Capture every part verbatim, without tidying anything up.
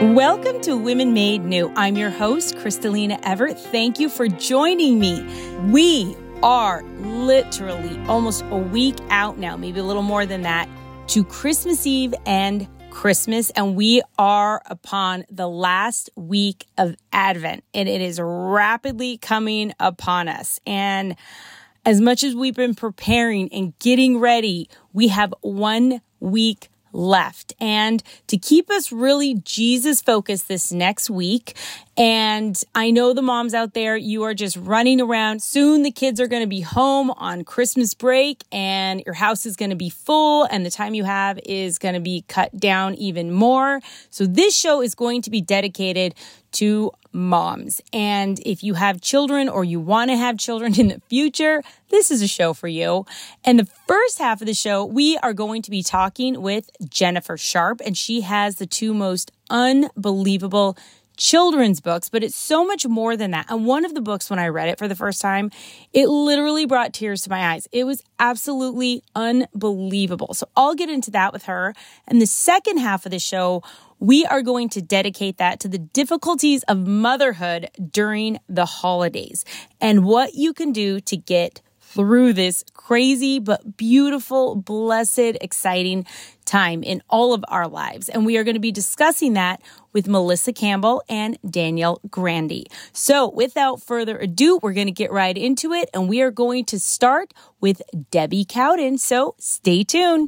Welcome to Women Made New. I'm your host, Kristalina Everett. Thank you for joining me. We are literally almost a week out now, maybe a little more than that, to Christmas Eve and Christmas, and we are upon the last week of Advent, and it is rapidly coming upon us. And as much as we've been preparing and getting ready, we have one week left. And to keep us really Jesus focused this next week, and I know the moms out there, you are just running around. Soon the kids are going to be home on Christmas break and your house is going to be full and the time you have is going to be cut down even more. So this show is going to be dedicated to moms. And if you have children or you want to have children in the future, this is a show for you. And the first half of the show, we are going to be talking with Jennifer Sharp, and she has the two most unbelievable children's books, but it's so much more than that. And one of the books, when I read it for the first time, it literally brought tears to my eyes. It was absolutely unbelievable. So I'll get into that with her. And the second half of the show, we are going to dedicate that to the difficulties of motherhood during the holidays and what you can do to get through this crazy but beautiful, blessed, exciting time in all of our lives. And we are going to be discussing that with Melissa Campbell and Danielle Grandy. So without further ado, we're going to get right into it, and we are going to start with Debbie Cowden. So stay tuned.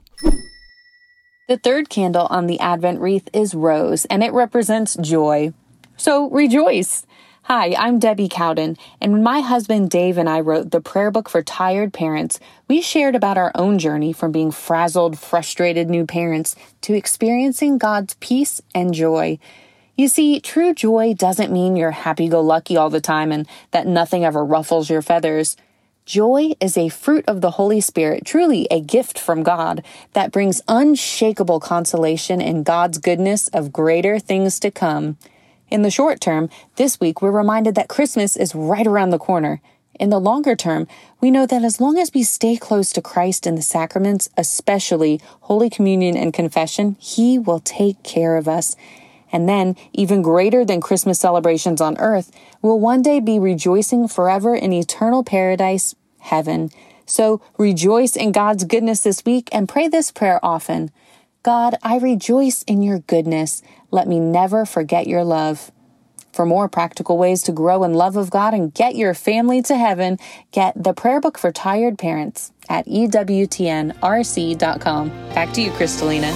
The third candle on the Advent wreath is rose, and it represents joy. So rejoice! Hi, I'm Debbie Cowden, and when my husband Dave and I wrote the prayer book for tired parents, we shared about our own journey from being frazzled, frustrated new parents to experiencing God's peace and joy. You see, true joy doesn't mean you're happy-go-lucky all the time and that nothing ever ruffles your feathers. Joy is a fruit of the Holy Spirit, truly a gift from God that brings unshakable consolation in God's goodness of greater things to come. In the short term, this week we're reminded that Christmas is right around the corner. In the longer term, we know that as long as we stay close to Christ in the sacraments, especially Holy Communion and Confession, He will take care of us. And then, even greater than Christmas celebrations on earth, we'll one day be rejoicing forever in eternal paradise, heaven. So rejoice in God's goodness this week and pray this prayer often. God, I rejoice in your goodness. Let me never forget your love. For more practical ways to grow in love of God and get your family to heaven, get the prayer book for tired parents at E W T N R C dot com. Back to you, Kristalina.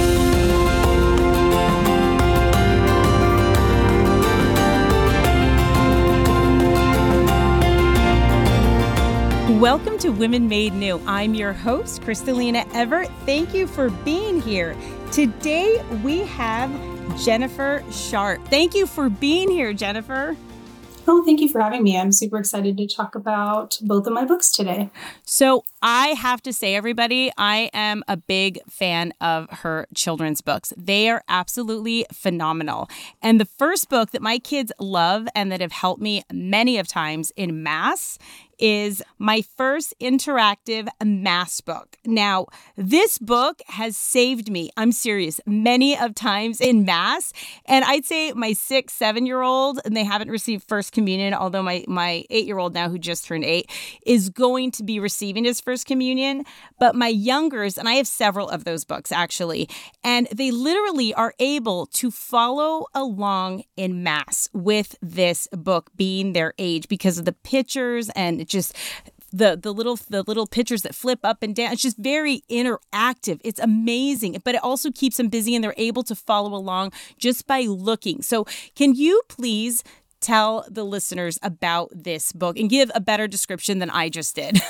Welcome to Women Made New. I'm your host, Kristalina Everett. Thank you for being here. Today we have Jennifer Sharp. Thank you for being here, Jennifer. Oh, thank you for having me. I'm super excited to talk about both of my books today. So I have to say, everybody, I am a big fan of her children's books. They are absolutely phenomenal. And the first book that my kids love and that have helped me many of times in Mass is my first interactive Mass book. Now, this book has saved me, I'm serious, many of times in Mass. And I'd say my six, seven-year-old, and they haven't received First Communion, although my, my eight-year-old now, who just turned eight, is going to be receiving his First Communion. But my youngers, and I have several of those books, actually, and they literally are able to follow along in Mass with this book being their age because of the pictures and just the the little the little pictures that flip up and down. It's just very interactive. It's amazing, but it also keeps them busy and they're able to follow along just by looking. So can you please tell the listeners about this book and give a better description than I just did?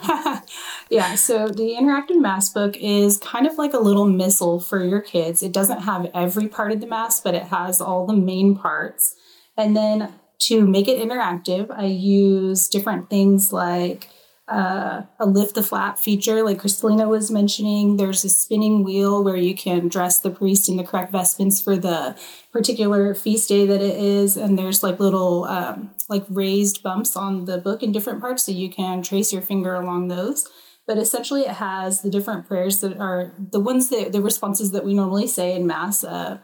Yeah, so the interactive Mass book is kind of like a little missal for your kids. It doesn't have every part of the Mass, but it has all the main parts. And then to make it interactive, I use different things like uh, a lift the flap feature, like Kristalina was mentioning. There's a spinning wheel where you can dress the priest in the correct vestments for the particular feast day that it is. And there's like little um, like raised bumps on the book in different parts, so you can trace your finger along those. But essentially it has the different prayers that are the ones that the responses that we normally say in Mass. Uh,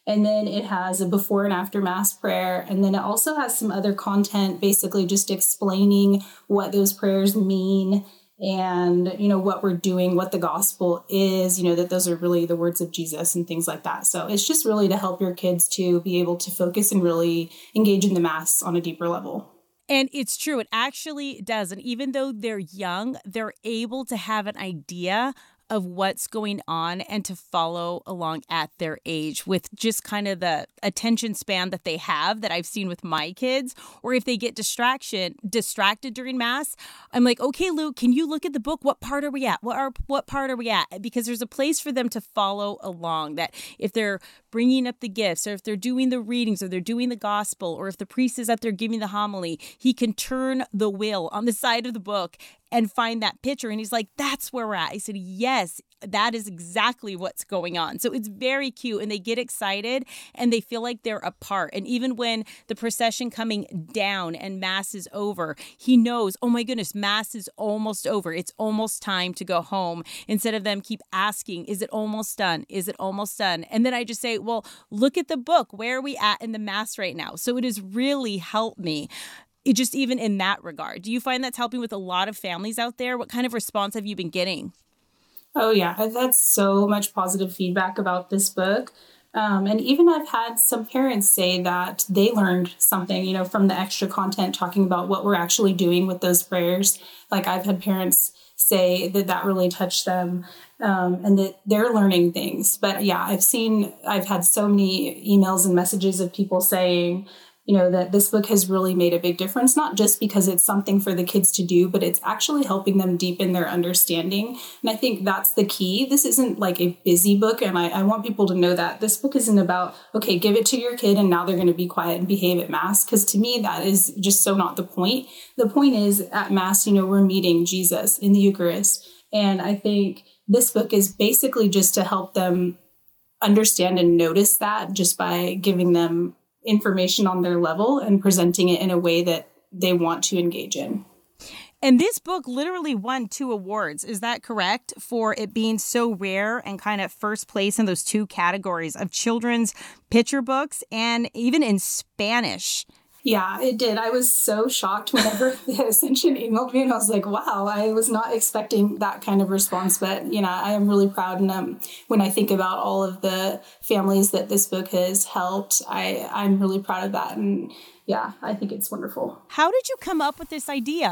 And then it has a before and after Mass prayer. And then it also has some other content, basically just explaining what those prayers mean and, you know, what we're doing, what the gospel is, you know, that those are really the words of Jesus and things like that. So it's just really to help your kids to be able to focus and really engage in the Mass on a deeper level. And it's true. It actually does. And even though they're young, they're able to have an idea of what's going on and to follow along at their age with just kind of the attention span that they have that I've seen with my kids. Or if they get distraction distracted during Mass, I'm like, okay, Luke, can you look at the book? What part are we at? What are what part are we at? Because there's a place for them to follow along, that if they're bringing up the gifts, or if they're doing the readings, or they're doing the gospel, or if the priest is up there giving the homily, he can turn the wheel on the side of the book and find that picture. And he's like, that's where we're at. I said, yes, that is exactly what's going on. So it's very cute. And they get excited and they feel like they're a part. And even when the procession coming down and Mass is over, he knows, oh my goodness, Mass is almost over. It's almost time to go home. Instead of them keep asking, is it almost done? Is it almost done? And then I just say, well, look at the book. Where are we at in the Mass right now? So it has really helped me. It just even in that regard. Do you find that's helping with a lot of families out there? What kind of response have you been getting? Oh, yeah. I've had so much positive feedback about this book. Um, and even I've had some parents say that they learned something, you know, from the extra content talking about what we're actually doing with those prayers. Like I've had parents say that that really touched them um, and that they're learning things. But yeah, I've seen, I've had so many emails and messages of people saying, you know, that this book has really made a big difference, not just because it's something for the kids to do, but it's actually helping them deepen their understanding. And I think that's the key. This isn't like a busy book. And I, I want people to know that this book isn't about, okay, give it to your kid and now they're going to be quiet and behave at Mass. Because to me, that is just so not the point. The point is at Mass, you know, we're meeting Jesus in the Eucharist. And I think this book is basically just to help them understand and notice that just by giving them information on their level and presenting it in a way that they want to engage in. And this book literally won two awards. Is that correct? For it being so rare and kind of first place in those two categories of children's picture books and even in Spanish. Yeah, it did. I was so shocked whenever the Ascension emailed me and I was like, wow, I was not expecting that kind of response. But, you know, I am really proud. And um, when I think about all of the families that this book has helped, I, I'm really proud of that. And yeah, I think it's wonderful. How did you come up with this idea?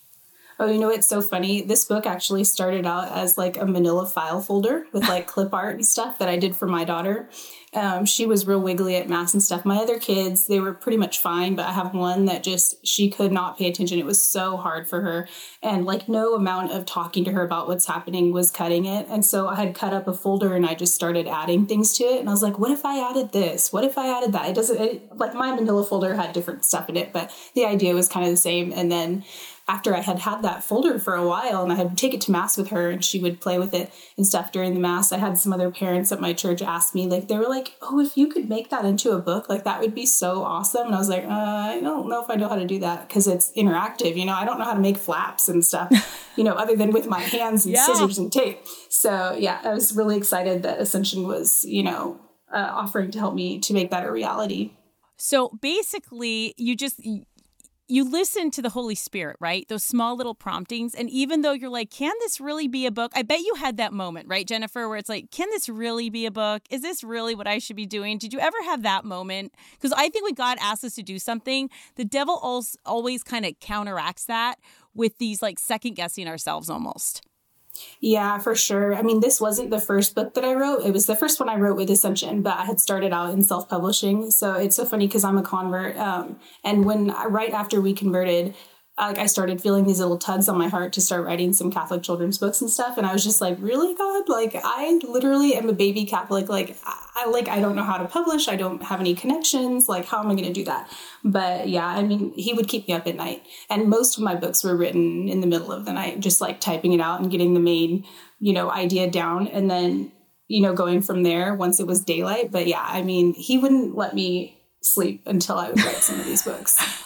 Oh, you know, it's so funny. This book actually started out as like a manila file folder with like clip art and stuff that I did for my daughter. Um, she was real wiggly at Mass and stuff. My other kids, they were pretty much fine, but I have one that just, she could not pay attention. It was so hard for her. And like no amount of talking to her about what's happening was cutting it. And so I had cut up a folder and I just started adding things to it. And I was like, what if I added this? What if I added that? It doesn't, it, like my manila folder had different stuff in it, but the idea was kind of the same. And then after I had had that folder for a while and I had take it to Mass with her and she would play with it and stuff during the Mass, I had some other parents at my church ask me, like, they were like, oh, if you could make that into a book, like that would be so awesome. And I was like, uh, I don't know if I know how to do that because it's interactive. You know, I don't know how to make flaps and stuff, you know, other than with my hands and yeah. scissors and tape. So yeah, I was really excited that Ascension was, you know, uh, offering to help me to make that a reality. So basically you just... you listen to the Holy Spirit, right? Those small little promptings. And even though you're like, can this really be a book? I bet you had that moment, right, Jennifer, where it's like, can this really be a book? Is this really what I should be doing? Did you ever have that moment? Because I think when God asks us to do something, the devil always, always kind of counteracts that with these like second guessing ourselves almost. Yeah, for sure. I mean, this wasn't the first book that I wrote. It was the first one I wrote with Ascension, but I had started out in self-publishing. So it's so funny because I'm a convert. Um, and when right after we converted, like I started feeling these little tugs on my heart to start writing some Catholic children's books and stuff. And I was just like, really, God? Like, I literally am a baby Catholic. Like, I like, I don't know how to publish. I don't have any connections. Like, how am I going to do that? But yeah, I mean, he would keep me up at night. And most of my books were written in the middle of the night, just like typing it out and getting the main, you know, idea down. And then, you know, going from there once it was daylight. But yeah, I mean, he wouldn't let me sleep until I would write some of these books.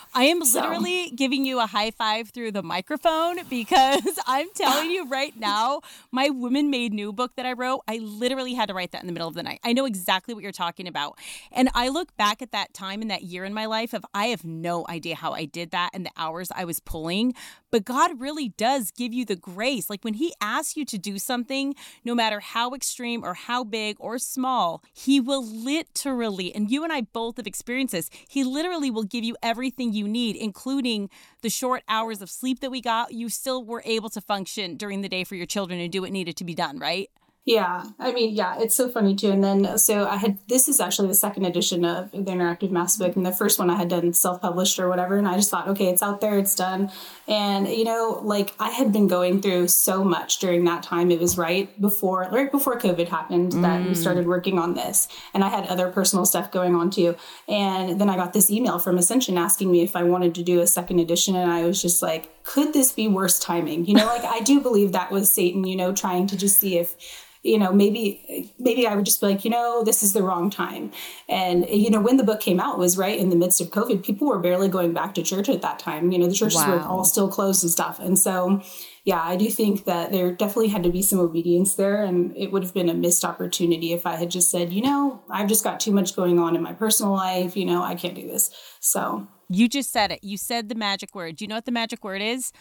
I am So. literally giving you a high five through the microphone because I'm telling you right now, my Women Made New book that I wrote, I literally had to write that in the middle of the night. I know exactly what you're talking about. And I look back at that time and that year in my life of I have no idea how I did that and the hours I was pulling. But God really does give you the grace. Like when he asks you to do something, no matter how extreme or how big or small, he will literally, and you and I both have experienced this, he literally will give you everything you need, including the short hours of sleep that we got. You still were able to function during the day for your children and do what needed to be done, right? Yeah, I mean, yeah, it's so funny too. And then, so I had, this is actually the second edition of the Interactive Mass book. And the first one I had done self-published or whatever. And I just thought, okay, it's out there, it's done. And, you know, like I had been going through so much during that time. It was right before, right before COVID happened mm. that we started working on this. And I had other personal stuff going on too. And then I got this email from Ascension asking me if I wanted to do a second edition. And I was just like, could this be worse timing? You know, like I do believe that was Satan, you know, trying to just see if, you know, maybe, maybe I would just be like, you know, this is the wrong time. And, you know, when the book came out, it was right in the midst of COVID. People were barely going back to church at that time. You know, the churches wow. were all still closed and stuff. And so, yeah, I do think that there definitely had to be some obedience there. And it would have been a missed opportunity if I had just said, you know, I've just got too much going on in my personal life. You know, I can't do this. So you just said it. You said the magic word. Do you know what the magic word is?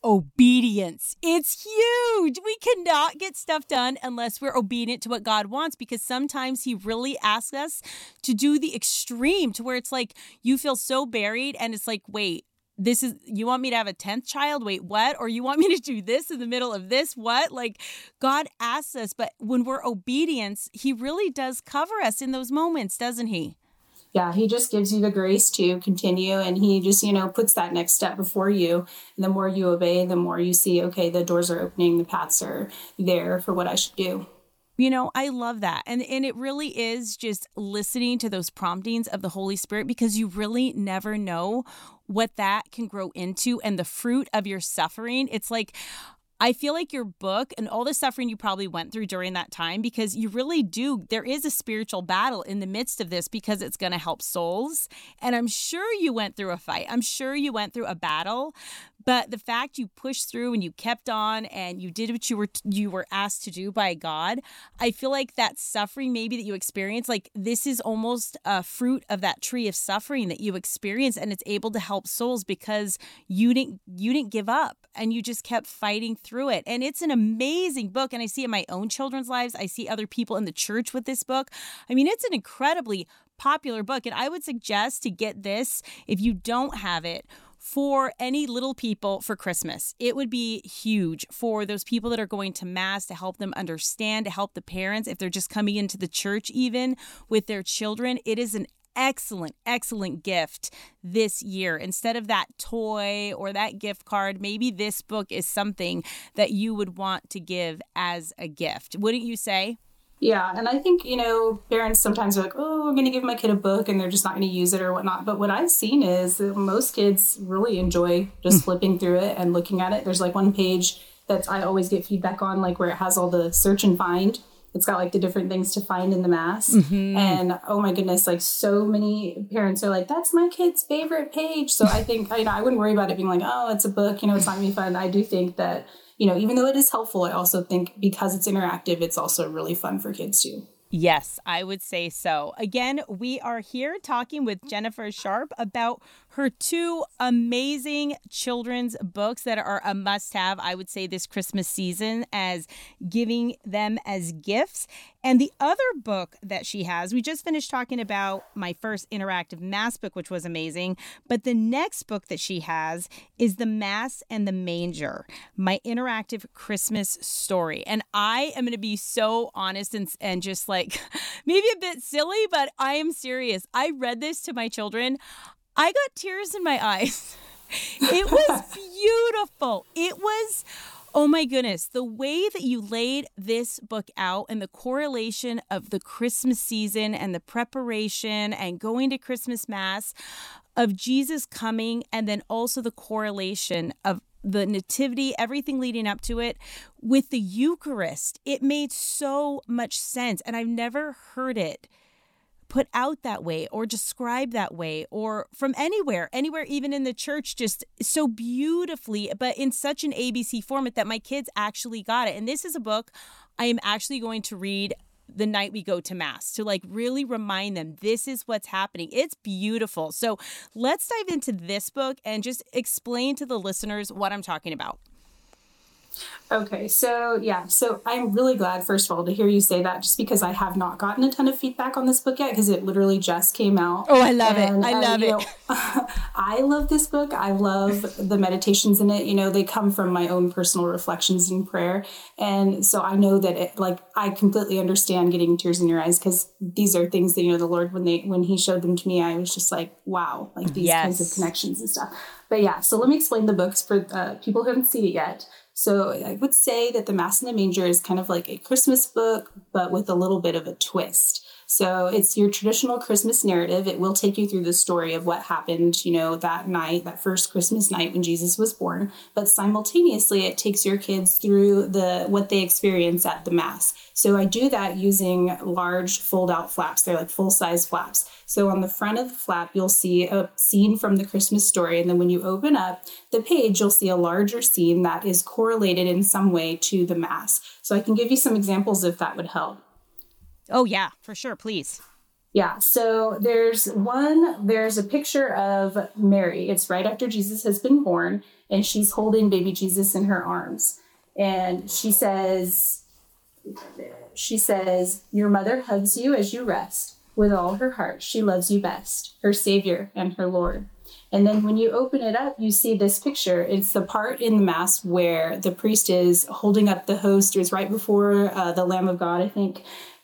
Obedience. It's huge. We cannot get stuff done unless we're obedient to what God wants, because sometimes he really asks us to do the extreme to where it's like you feel so buried and it's like, wait, this is, you want me to have a tenth child? Wait, what? Or you want me to do this in the middle of this? What? Like God asks us, but when we're obedience, he really does cover us in those moments, doesn't he? Yeah, he just gives you the grace to continue, and he just, you know, puts that next step before you. And the more you obey, the more you see, okay, the doors are opening, the paths are there for what I should do. You know, I love that. And and it really is just listening to those promptings of the Holy Spirit, because you really never know what that can grow into and the fruit of your suffering. It's like, I feel like your book and all the suffering you probably went through during that time, because you really do, there is a spiritual battle in the midst of this because it's going to help souls. And I'm sure you went through a fight. I'm sure you went through a battle. But the fact you pushed through and you kept on and you did what you were you were asked to do by God, I feel like that suffering maybe that you experienced, like this is almost a fruit of that tree of suffering that you experienced, and it's able to help souls because you didn't you didn't give up and you just kept fighting through it. And it's an amazing book, and I see it in my own children's lives. I see other people in the church with this book. I mean, it's an incredibly popular book, and I would suggest to get this if you don't have it for any little people for Christmas. It would be huge for those people that are going to Mass, to help them understand, to help the parents if they're just coming into the church even with their children. It is an excellent, excellent gift this year. Instead of that toy or that gift card, maybe this book is something that you would want to give as a gift. Wouldn't you say? Yeah. And I think, you know, parents sometimes are like, oh, I'm going to give my kid a book and they're just not going to use it or whatnot. But what I've seen is that most kids really enjoy just flipping through it and looking at it. There's like one page that I always get feedback on, like where it has all the search and find. It's got like the different things to find in the Mass. Mm-hmm. And oh my goodness, like so many parents are like, that's my kid's favorite page. So I think, you know, I wouldn't worry about it being like, oh, it's a book, you know, it's not going to be fun. I do think that, you know, even though it is helpful, I also think because it's interactive, it's also really fun for kids too. Yes, I would say so. Again, we are here talking with Jennifer Sharp about her two amazing children's books that are a must-have, I would say, this Christmas season, as giving them as gifts. And the other book that she has, we just finished talking about my first interactive Mass book, which was amazing. But the next book that she has is The Mass and the Manger, my interactive Christmas story. And I am going to be so honest and, and just like maybe a bit silly, but I am serious. I read this to my children. I got tears in my eyes. It was beautiful. It was, oh my goodness, the way that you laid this book out and the correlation of the Christmas season and the preparation and going to Christmas Mass, of Jesus coming, and then also the correlation of the nativity, everything leading up to it with the Eucharist. It made so much sense. And I've never heard it put out that way or described that way or from anywhere, anywhere, even in the church, just so beautifully, but in such an A B C format that my kids actually got it. And this is a book I am actually going to read the night we go to Mass to like really remind them this is what's happening. It's beautiful. So let's dive into this book and just explain to the listeners what I'm talking about. Okay, so yeah, so I'm really glad, first of all, to hear you say that, just because I have not gotten a ton of feedback on this book yet, because it literally just came out. Oh, I love and, it. I uh, love it. Know, I love this book. I love the meditations in it. You know, they come from my own personal reflections in prayer. And so I know that it, like, I completely understand getting tears in your eyes, because these are things that, you know, the Lord, when they, when he showed them to me, I was just like, wow, like these yes. kinds of connections and stuff. But yeah, so let me explain the books for uh, people who haven't seen it yet. So I would say that The Mass in the Manger is kind of like a Christmas book, but with a little bit of a twist. So it's your traditional Christmas narrative. It will take you through the story of what happened, you know, that night, that first Christmas night when Jesus was born. But simultaneously, it takes your kids through the what they experience at the Mass. So I do that using large fold-out flaps. They're like full-size flaps. So on the front of the flap, you'll see a scene from the Christmas story. And then when you open up the page, you'll see a larger scene that is correlated in some way to the Mass. So I can give you some examples if that would help. Oh, yeah, for sure. Please. Yeah. So there's one, there's a picture of Mary. It's right after Jesus has been born, and she's holding baby Jesus in her arms. And she says, she says, your mother hugs you as you rest. With all her heart, she loves you best, her Savior and her Lord. And then when you open it up, you see this picture. It's the part in the Mass where the priest is holding up the host. It was right before uh, the Lamb of God, I think.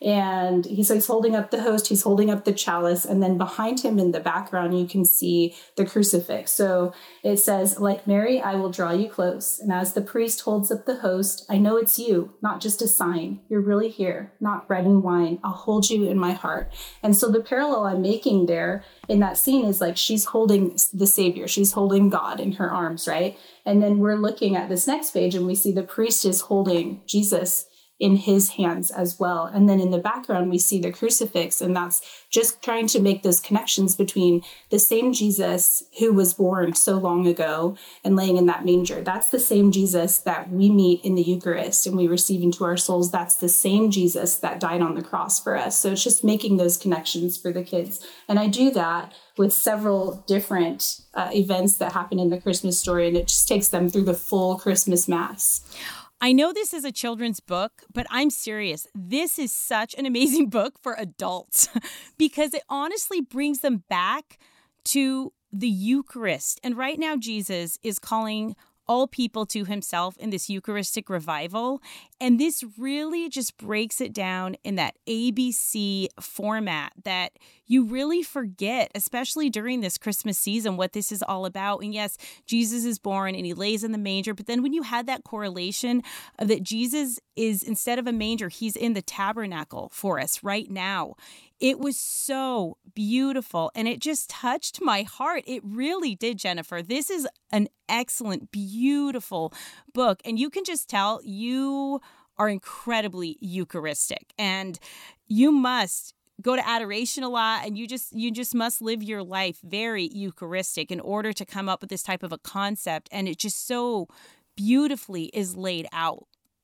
And he's, he's holding up the host, he's holding up the chalice, and then behind him in the background, you can see the crucifix. So it says, like Mary, I will draw you close. And as the priest holds up the host, I know it's you, not just a sign. You're really here, not bread and wine. I'll hold you in my heart. And so the parallel I'm making there in that scene is like she's holding the Savior. She's holding God in her arms, right? And then we're looking at this next page and we see the priest is holding Jesus in his hands as well. And then in the background, we see the crucifix, and that's just trying to make those connections between the same Jesus who was born so long ago and laying in that manger. That's the same Jesus that we meet in the Eucharist and we receive into our souls. That's the same Jesus that died on the cross for us. So it's just making those connections for the kids. And I do that with several different uh, events that happen in the Christmas story, and it just takes them through the full Christmas Mass. I know this is a children's book, but I'm serious. This is such an amazing book for adults because it honestly brings them back to the Eucharist. And right now, Jesus is calling all people to himself in this Eucharistic revival. And this really just breaks it down in that A B C format that you really forget, especially during this Christmas season, what this is all about. And yes, Jesus is born and he lays in the manger. But then when you had that correlation of that Jesus is, instead of a manger, he's in the tabernacle for us right now. It was so beautiful and it just touched my heart. It really did, Jennifer. This is an excellent, beautiful book. And you can just tell you are incredibly Eucharistic and you must go to adoration a lot, and you just you just must live your life very Eucharistic in order to come up with this type of a concept. And it just so beautifully is laid out.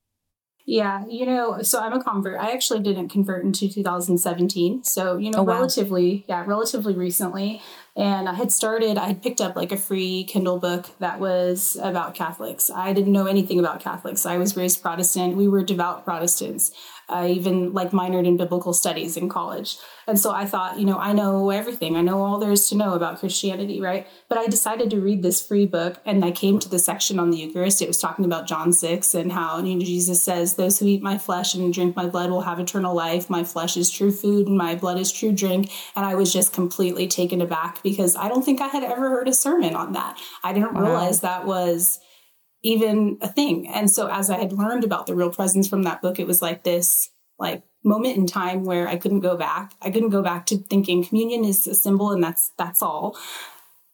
Yeah, you know, so I'm a convert. I actually didn't convert until two thousand seventeen. So, you know, oh, wow. relatively, yeah, relatively recently. And I had started, I had picked up like a free Kindle book that was about Catholics. I didn't know anything about Catholics. I was raised Protestant. We were devout Protestants. I even like minored in biblical studies in college. And so I thought, you know, I know everything. I know all there is to know about Christianity, right? But I decided to read this free book, and I came to the section on the Eucharist. It was talking about John six and how, you know, Jesus says, those who eat my flesh and drink my blood will have eternal life. My flesh is true food and my blood is true drink. And I was just completely taken aback because I don't think I had ever heard a sermon on that. I didn't wow. realize that was even a thing. And so as I had learned about the real presence from that book, it was like this like moment in time where I couldn't go back. I couldn't go back to thinking communion is a symbol and that's that's all.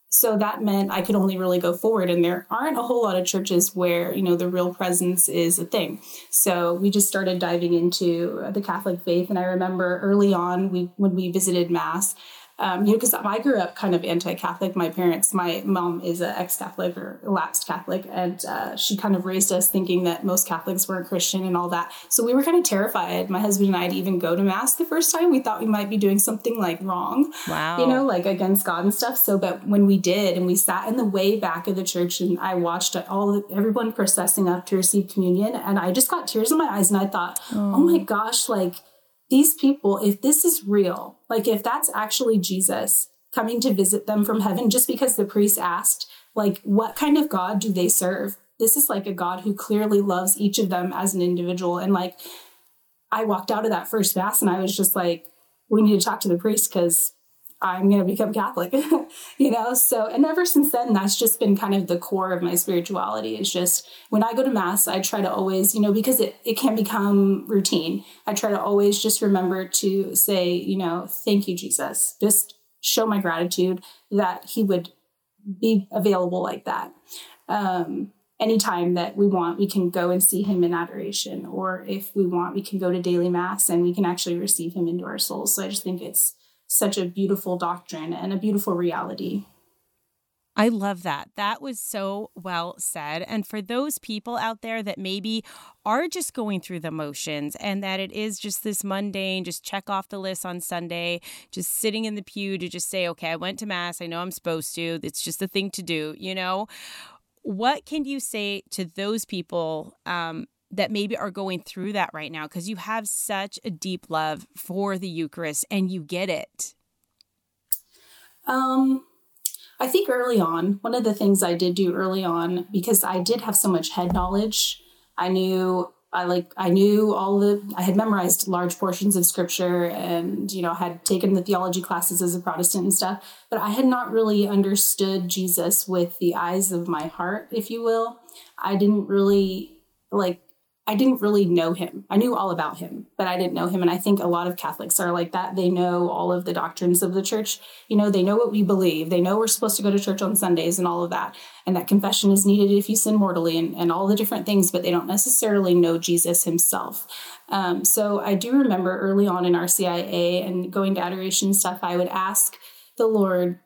so that meant I could only really go forward. And there aren't a whole lot of churches where, you know, the real presence is a thing. So we just started diving into the Catholic faith. And I remember early on, we when we visited Mass, Um, you know, because I grew up kind of anti-Catholic. My parents, my mom is an ex-Catholic or lapsed Catholic, and uh, she kind of raised us thinking that most Catholics weren't Christian and all that. So we were kind of terrified, my husband and I, to even go to Mass the first time. We thought we might be doing something like wrong, wow, you know, like against God and stuff. So, but when we did, and we sat in the way back of the church, and I watched all everyone processing up to receive communion, and I just got tears in my eyes, and I thought, oh, oh my gosh, like, these people, if this is real, like if that's actually Jesus coming to visit them from heaven, just because the priest asked, like, what kind of God do they serve? This is like a God who clearly loves each of them as an individual. And like, I walked out of that first Mass and I was just like, we need to talk to the priest because I'm going to become Catholic, you know? So, and ever since then, that's just been kind of the core of my spirituality. It's just when I go to Mass, I try to always, you know, because it, it can become routine. I try to always just remember to say, you know, thank you, Jesus. Just show my gratitude that he would be available like that. Um, anytime that we want, we can go and see him in adoration. Or if we want, we can go to daily Mass and we can actually receive him into our souls. So I just think it's such a beautiful doctrine and a beautiful reality. I love that. That was so well said. And for those people out there that maybe are just going through the motions and that it is just this mundane, just check off the list on Sunday, just sitting in the pew to just say, okay, I went to Mass. I know I'm supposed to. It's just a thing to do, you know? What can you say to those people um, that maybe are going through that right now? Because you have such a deep love for the Eucharist and you get it. Um, I think early on, one of the things I did do early on, because I did have so much head knowledge, I knew I like I knew all the I had memorized large portions of scripture and, you know, had taken the theology classes as a Protestant and stuff, but I had not really understood Jesus with the eyes of my heart, if you will. I didn't really like I didn't really know him. I knew all about him, but I didn't know him. And I think a lot of Catholics are like that. They know all of the doctrines of the church. You know, they know what we believe. They know we're supposed to go to church on Sundays and all of that. And that confession is needed if you sin mortally and, and all the different things, but they don't necessarily know Jesus himself. Um, so I do remember early on in R C I A and going to adoration stuff, I would ask the Lord,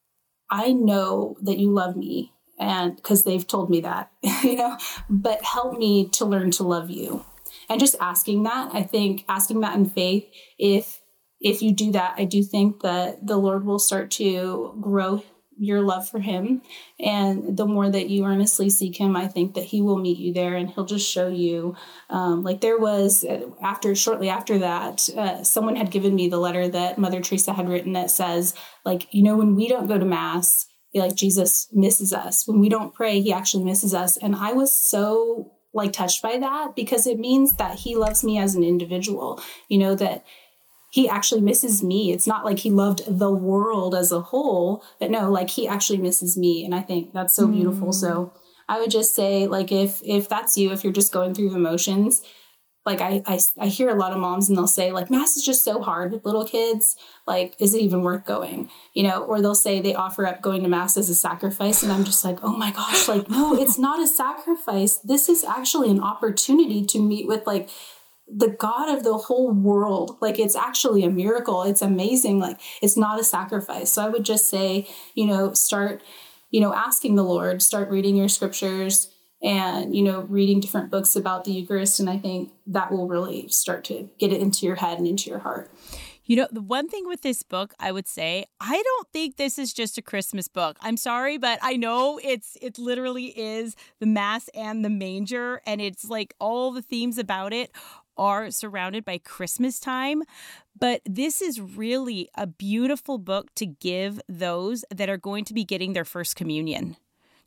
I know that you love me. And because they've told me that, you know, but help me to learn to love you. And just asking that, I think asking that in faith, if, if you do that, I do think that the Lord will start to grow your love for him. And the more that you earnestly seek him, I think that he will meet you there and he'll just show you. Um, like there was after, shortly after that, uh, someone had given me the letter that Mother Teresa had written that says, like, you know, when we don't go to Mass, like Jesus misses us. When we don't pray, he actually misses us. And I was so like touched by that because it means that he loves me as an individual, you know, that he actually misses me. It's not like he loved the world as a whole, but no, like he actually misses me. And I think that's so beautiful. Mm. So I would just say, like, if, if that's you, if you're just going through the motions, like I, I, I hear a lot of moms and they'll say like, Mass is just so hard with little kids. Like, is it even worth going? You know, or they'll say they offer up going to Mass as a sacrifice. And I'm just like, oh my gosh, like, no, it's not a sacrifice. This is actually an opportunity to meet with like the God of the whole world. Like, it's actually a miracle. It's amazing. Like, it's not a sacrifice. So I would just say, you know, start, you know, asking the Lord, start reading your scriptures, and, you know, reading different books about the Eucharist. And I think that will really start to get it into your head and into your heart. You know, the one thing with this book, I would say, I don't think this is just a Christmas book. I'm sorry, but I know it's it literally is the Mass and the manger. And it's like all the themes about it are surrounded by Christmas time. But this is really a beautiful book to give those that are going to be getting their first communion,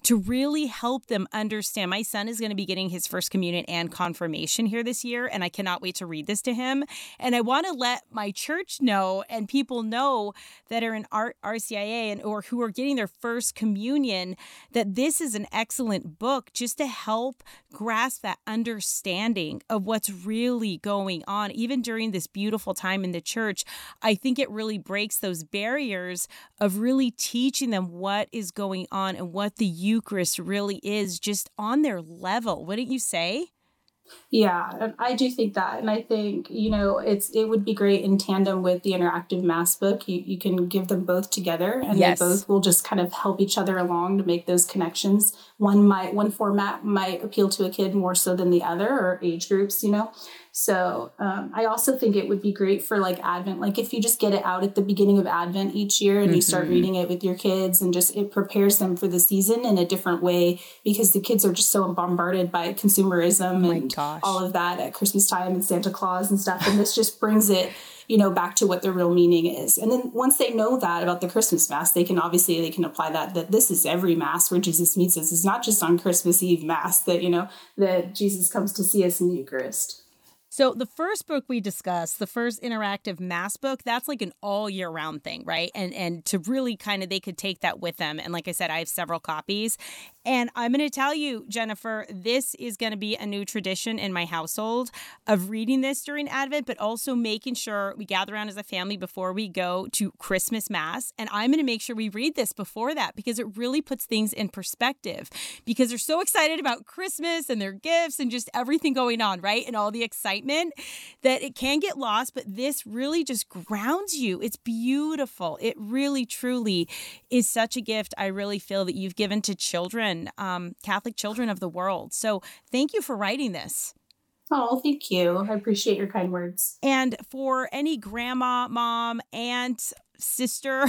to really help them understand. My son is going to be getting his first communion and confirmation here this year, and I cannot wait to read this to him. And I want to let my church know and people know that are in R- RCIA and or who are getting their first communion that this is an excellent book just to help grasp that understanding of what's really going on, even during this beautiful time in the church. I think it really breaks those barriers of really teaching them what is going on and what the Eucharist really is, just on their level. Wouldn't you say? Yeah, and I do think that. And I think, you know, it's it would be great in tandem with the interactive Mass book. You you can give them both together, and yes. They both will just kind of help each other along to make those connections. One might one format might appeal to a kid more so than the other, or age groups, you know. So um, I also think it would be great for like Advent, like if you just get it out at the beginning of Advent each year and mm-hmm. you start reading it with your kids, and just it prepares them for the season in a different way, because the kids are just so bombarded by consumerism oh and gosh. all of that at Christmas time and Santa Claus and stuff. And this just brings it, you know, back to what the real meaning is. And then once they know that about the Christmas Mass, they can obviously, they can apply that, that this is every Mass where Jesus meets us. It's not just on Christmas Eve Mass that, you know, that Jesus comes to see us in the Eucharist. So the first book we discussed, the first interactive Mass book, that's like an all year round thing, right? And and to really kind of, they could take that with them. And like I said, I have several copies. And I'm going to tell you, Jennifer, this is going to be a new tradition in my household of reading this during Advent, but also making sure we gather around as a family before we go to Christmas Mass. And I'm going to make sure we read this before that, because it really puts things in perspective, because they're so excited about Christmas and their gifts and just everything going on, right? And all the excitement that it can get lost, but this really just grounds you. It's beautiful. It really, truly is such a gift. I really feel that you've given to children. Um, Catholic children of the world. So thank you for writing this. Oh, thank you. I appreciate your kind words. And for any grandma, mom, aunt, sister,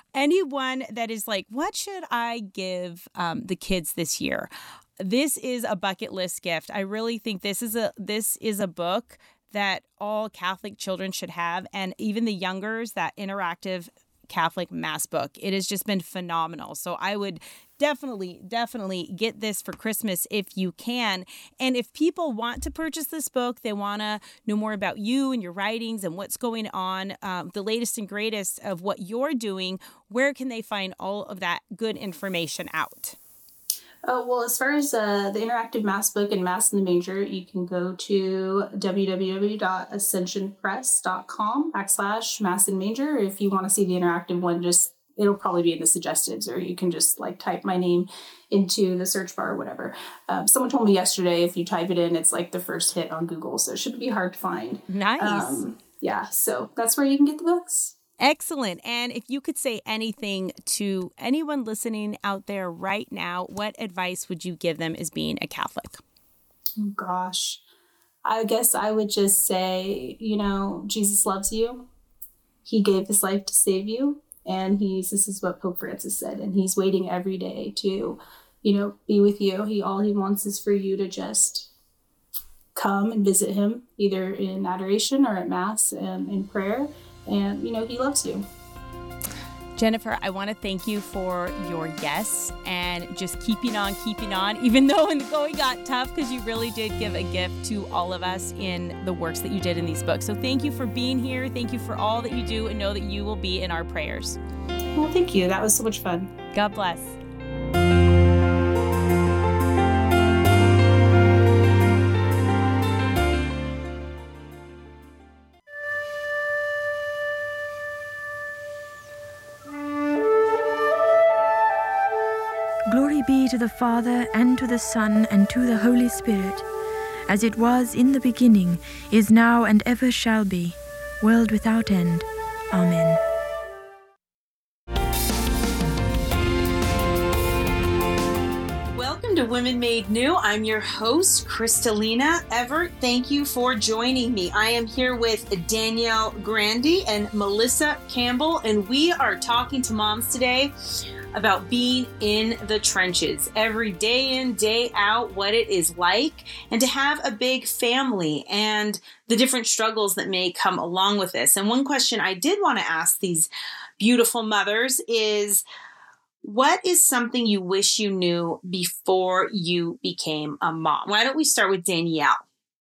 anyone that is like, what should I give um, the kids this year? This is a bucket list gift. I really think this is a this is a book that all Catholic children should have, and even the youngers, that interactive Catholic Mass book. It has just been phenomenal. So I would definitely, definitely get this for Christmas if you can. And if people want to purchase this book, they want to know more about you and your writings and what's going on, um, the latest and greatest of what you're doing, where can they find all of that good information out? Oh, well, as far as uh, the interactive Mass book and Mass in the Manger, you can go to www.ascensionpress.com backslash Mass in Manger. If you want to see the interactive one, just it'll probably be in the suggestives, or you can just like type my name into the search bar or whatever. Um, someone told me yesterday, if you type it in, it's like the first hit on Google. So it shouldn't be hard to find. Nice. Um, yeah. So that's where you can get the books. Excellent. And if you could say anything to anyone listening out there right now, what advice would you give them as being a Catholic? Oh, gosh, I guess I would just say, you know, Jesus loves you. He gave his life to save you. And he's, this is what Pope Francis said, and he's waiting every day to, you know, be with you. He, all he wants is for you to just come and visit him, either in adoration or at Mass and in prayer. And, you know, he loves you. Jennifer, I want to thank you for your yes and just keeping on, keeping on, even though when the going got tough, because you really did give a gift to all of us in the works that you did in these books. So thank you for being here. Thank you for all that you do, and know that you will be in our prayers. Well, thank you. That was so much fun. God bless. Glory be to the Father, and to the Son, and to the Holy Spirit, as it was in the beginning, is now, and ever shall be, world without end. Amen. Welcome to Women Made New. I'm your host, Kristalina Everett. Thank you for joining me. I am here with Danielle Grandy and Melissa Campbell, and we are talking to moms today about being in the trenches, every day in, day out, what it is like, and to have a big family and the different struggles that may come along with this. And one question I did want to ask these beautiful mothers is, What is something you wish you knew before you became a mom? Why don't we start with Danielle?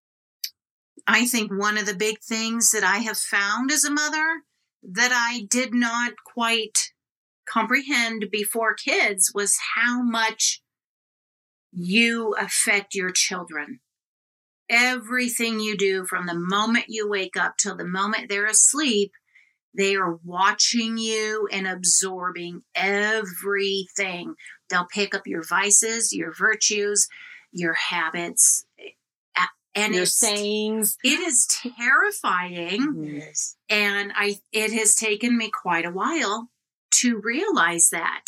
I think one of the big things that I have found as a mother that I did not quite comprehend before kids was how much you affect your children. Everything you do from the moment you wake up till the moment they're asleep, they are watching you and absorbing everything. They'll pick up your vices, your virtues, your habits, and your it's, sayings. It is terrifying. Mm-hmm. And I, it has taken me quite a while to realize that.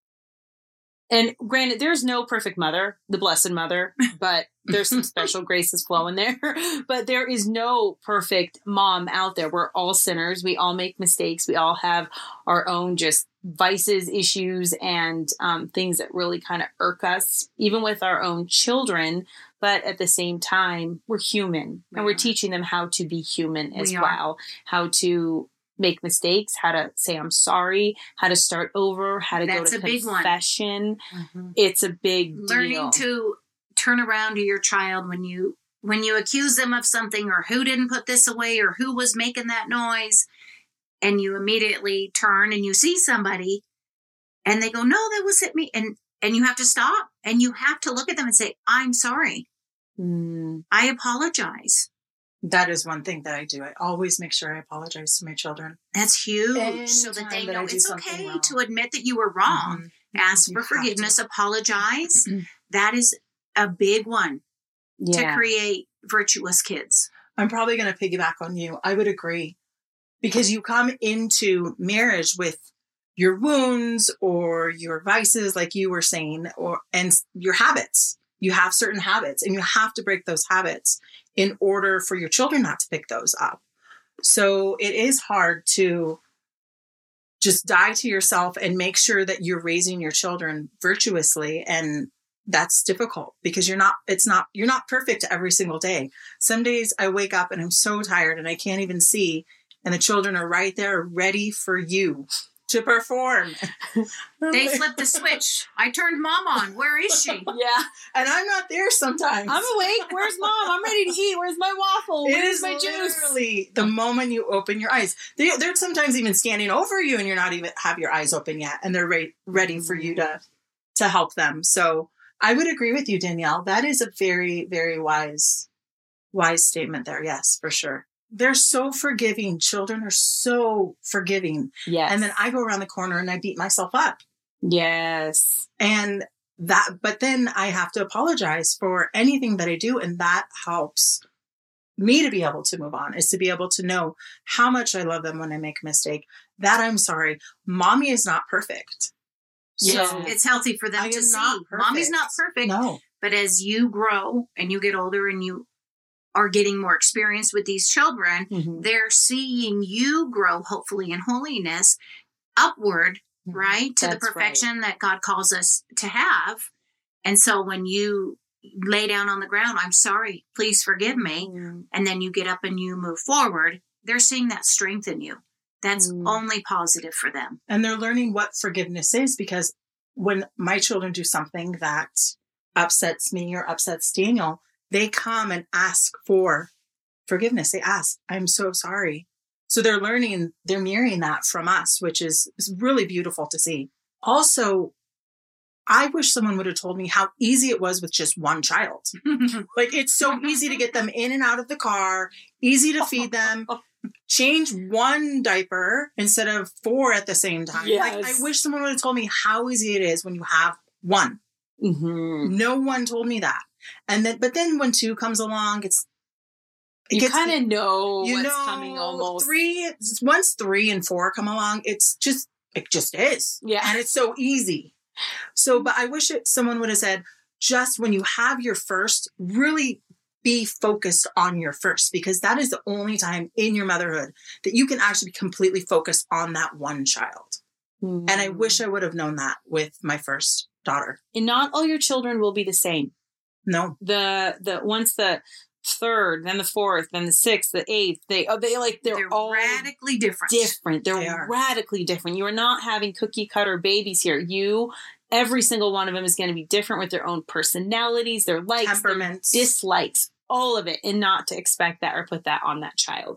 And granted, there's no perfect mother, the Blessed Mother, but there's some special graces flowing there. But there is no perfect mom out there. We're all sinners. We all make mistakes. We all have our own just vices, issues, and um, things that really kind of irk us, even with our own children. But at the same time, we're human, and we're teaching them how to be human as well, how to make mistakes, how to say I'm sorry, how to start over, how to That's go to a big confession. Mm-hmm. It's a big learning deal. to turn around to your child when you when you accuse them of something, or who didn't put this away, or who was making that noise, and you immediately turn and you see somebody and they go, no, that wasn't me, and and you have to stop and you have to look at them and say, I'm sorry. Mm. I apologize. That is one thing that I do. I always make sure I apologize to my children. That's huge. Anytime so that they that know I do it's something okay wrong. to admit that you were wrong. Mm-hmm. Ask You for have forgiveness, to. apologize. That is a big one Yeah. to create virtuous kids. I'm probably going to piggyback on you. I would agree. Because you come into marriage with your wounds or your vices, like you were saying, or and your habits. You have certain habits, and you have to break those habits in order for your children not to pick those up. So it is hard to just die to yourself and make sure that you're raising your children virtuously. And that's difficult because you're not, it's not, you're not perfect every single day. Some days I wake up and I'm so tired and I can't even see. And the children are right there ready for you to perform. They flipped the switch. I turned mom on. Where is she? Yeah. And I'm not there sometimes. I'm awake. Where's mom? I'm ready to eat. Where's my waffle? It Where's is my juice? literally the moment you open your eyes. They, they're sometimes even standing over you and you're not even have your eyes open yet. And they're re- ready for you to, to help them. So I would agree with you, Danielle. That is a very, very wise, wise statement there. Yes, for sure. They're so forgiving. Children are so forgiving. Yes. And then I go around the corner and I beat myself up. Yes. And that, but then I have to apologize for anything that I do. And that helps me to be able to move on, is to be able to know how much I love them when I make a mistake, that I'm sorry. Mommy is not perfect. So Yeah. it's healthy for them I to am see. not perfect. Mommy's not perfect. No. But as you grow and you get older and you are getting more experience with these children, Mm-hmm. they're seeing you grow, hopefully, in holiness upward, right? To That's the perfection that God calls us to have. And so when you lay down on the ground, I'm sorry, please forgive me. Mm-hmm. And then you get up and you move forward, they're seeing that strength in you. That's Mm. only positive for them. And they're learning what forgiveness is, because when my children do something that upsets me or upsets Daniel, they come and ask for forgiveness. They ask, I'm so sorry. So they're learning, they're mirroring that from us, which is, is really beautiful to see. Also, I wish someone would have told me how easy it was with just one child. Like, it's so easy to get them in and out of the car, easy to feed them, change one diaper instead of four at the same time. Yes. Like, I wish someone would have told me how easy it is when you have one. Mm-hmm. No one told me that. And then, but then when two comes along, it's, it You gets- kind of know you what's know, coming almost. Three, once three and four come along, it's just, it just is. Yeah. And it's so easy. So, but I wish it, someone would have said, just when you have your first, really be focused on your first, because that is the only time in your motherhood that you can actually be completely focused on that one child. Mm-hmm. And I wish I would have known that with my first daughter. And not all your children will be the same. No. The the once the third, then the fourth, then the sixth, the eighth. They, oh, they like, they're, They're all radically different. different. They're They are. radically different. You are not having cookie cutter babies here. You, every single one of them is going to be different with their own personalities, their likes, their Temperaments. dislikes, all of it, and not to expect that or put that on that child.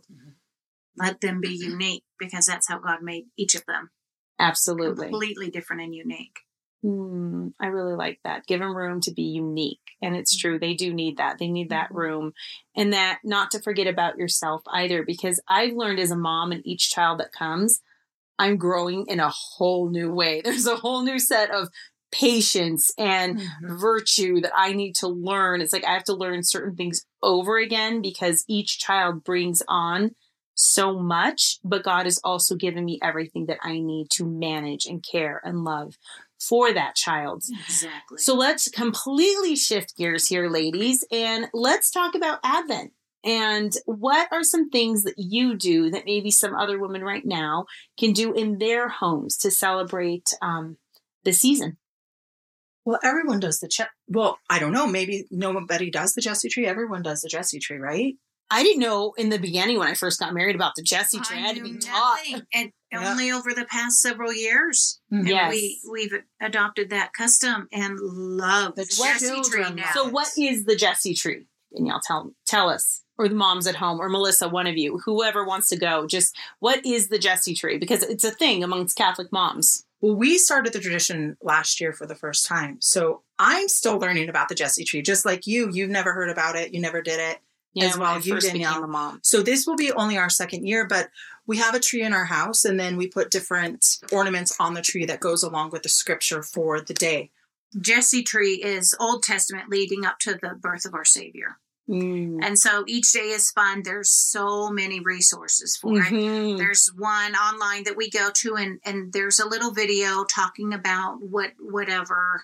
Let them be unique, because that's how God made each of them. Absolutely. Completely different and unique. Hmm, I really like that. Give them room to be unique. And it's true. They do need that. They need that room, and that not to forget about yourself either, because I've learned as a mom, and each child that comes, I'm growing in a whole new way. There's a whole new set of patience and Mhm. virtue that I need to learn. It's like I have to learn certain things over again, because each child brings on so much, but God has also given me everything that I need to manage and care and love for that child. Exactly. So let's completely shift gears here, ladies, and let's talk about Advent. And what are some things that you do that maybe some other women right now can do in their homes to celebrate um, the season? Well, everyone does the, che- well, I don't know. Maybe nobody does the Jesse tree. Everyone does the Jesse tree, right? I didn't know in the beginning when I first got married about the Jesse tree. I, had to be knew taught. nothing. And Yeah. only over the past several years, Mhm. and Yes. we we've adopted that custom and love The the Jesse tree children now. love So what is the Jesse tree? Danielle, tell tell us, or the moms at home, or Melissa, one of you, whoever wants to go. Just what is the Jesse tree? Because it's a thing amongst Catholic moms. Well, we started the tradition last year for the first time. So I'm still learning about the Jesse tree, just like you. You've never heard about it. You never did it. Yeah, As when well, I you, first Danielle. became a mom. So this will be only our second year, but we have a tree in our house, and then we put different ornaments on the tree that goes along with the scripture for the day. Jesse tree is Old Testament leading up to the birth of our Savior. Mm. And so each day is fun. There's so many resources for it. Mhm. There's one online that we go to, and, and there's a little video talking about what whatever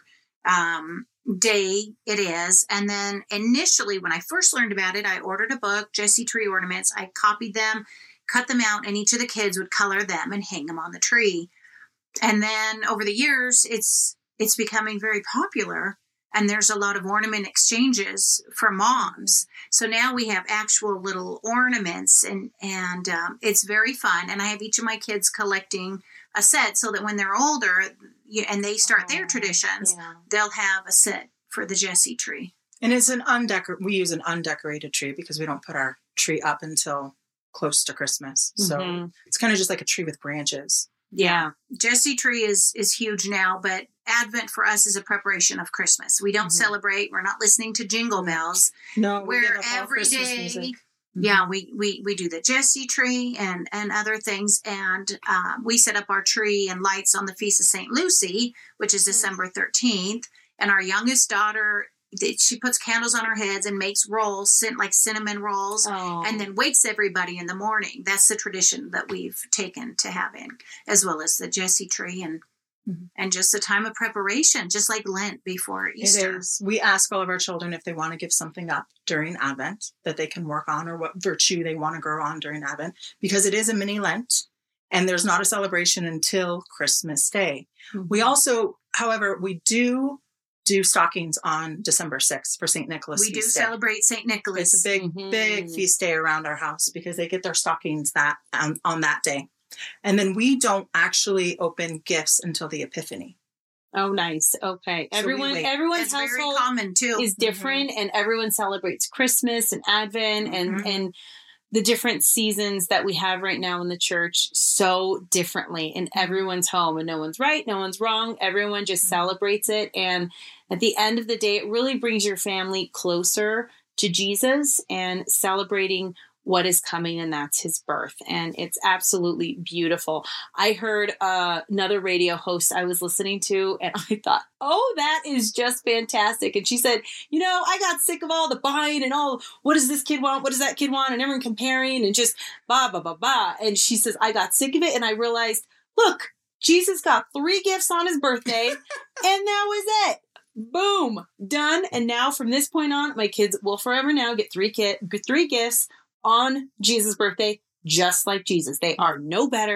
um, day it is. And then initially, when I first learned about it, I ordered a book, Jesse Tree Ornaments. I copied them, cut them out, and each of the kids would color them and hang them on the tree. And then over the years, it's it's becoming very popular. And there's a lot of ornament exchanges for moms. So now we have actual little ornaments, and, and um, it's very fun. And I have each of my kids collecting a set so that when they're older you, and they start their traditions, Yeah. they'll have a set for the Jesse tree. And it's an undecor. We use an undecorated tree because we don't put our tree up until close to Christmas. So Mhm. it's kind of just like a tree with branches. Yeah. Jesse tree is is huge now, but Advent for us is a preparation of Christmas. We don't Mhm. celebrate. We're not listening to jingle bells. No, we Where give up all every Christmas day, music. yeah, we, we, we do the Jesse tree and, and other things. And uh, we set up our tree and lights on the Feast of Saint Lucy, which is December thirteenth. And our youngest daughter, she puts candles on her heads and makes rolls, cin- like cinnamon rolls, Oh. and then wakes everybody in the morning. That's the tradition that we've taken to have in, as well as the Jesse tree and Mhm. and just a time of preparation, just like Lent before Easter. It is. We ask all of our children if they want to give something up during Advent that they can work on, or what virtue they want to grow on during Advent, because it is a mini Lent and there's not a celebration until Christmas Day. Mhm. We also, however, we do do stockings on December sixth for Saint Nicholas We do feast day. celebrate Saint Nicholas. It's a big, Mhm. big feast day around our house because they get their stockings that um, on that day. And then we don't actually open gifts until the Epiphany. Oh, nice. Okay. So we Everyone, wait. everyone's That's very household common too. is different, and everyone celebrates Christmas and Advent and, Mhm. and the different seasons that we have right now in the church so differently in everyone's home, and no one's right, no one's wrong. Everyone just celebrates it. And at the end of the day, it really brings your family closer to Jesus and celebrating what is coming, and that's his birth. And it's absolutely beautiful. I heard uh, another radio host I was listening to, and I thought, oh, that is just fantastic. And she said, you know, I got sick of all the buying and all, what does this kid want? What does that kid want? And everyone comparing and just blah, blah, blah, blah. And she says, I got sick of it. And I realized, look, Jesus got three gifts on his birthday, and that was it. Boom, done. And now from this point on, my kids will forever now get three kit, three gifts on Jesus' birthday, just like Jesus. They are no better,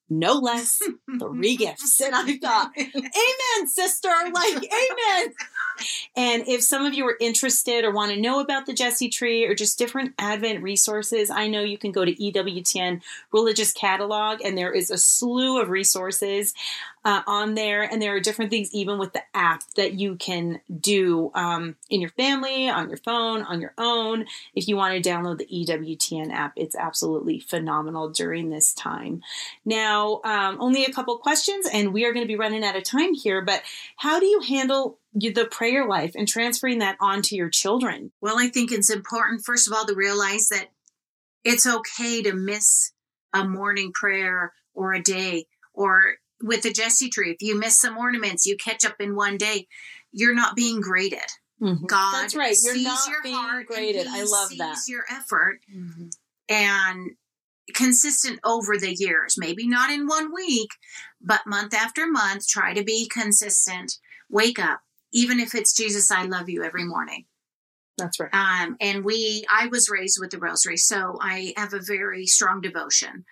no less, three gifts. And I thought, amen, sister, like, amen. And if some of you are interested or want to know about the Jesse Tree or just different Advent resources, I know you can go to E W T N Religious Catalog, and there is a slew of resources uh, on there. And there are different things, even with the app, that you can do um, in your family, on your phone, on your own. If you want to download the E W T N app, it's absolutely phenomenal during this time. Now, um, only a couple questions, and we are going to be running out of time here, but how do you handle the prayer life and transferring that on to your children? Well, I think it's important, first of all, to realize that it's okay to miss a morning prayer or a day. Or with the Jesse Tree, if you miss some ornaments, you catch up in one day, you're not being graded. Mm-hmm. God That's right. You're sees not your being heart graded. and he I love sees that. your effort. Mm-hmm. And consistent over the years, maybe not in one week, but month after month, try to be consistent. Wake up, even if it's Jesus, I love you every morning. That's right. Um, and we, I was raised with the rosary, so I have a very strong devotion.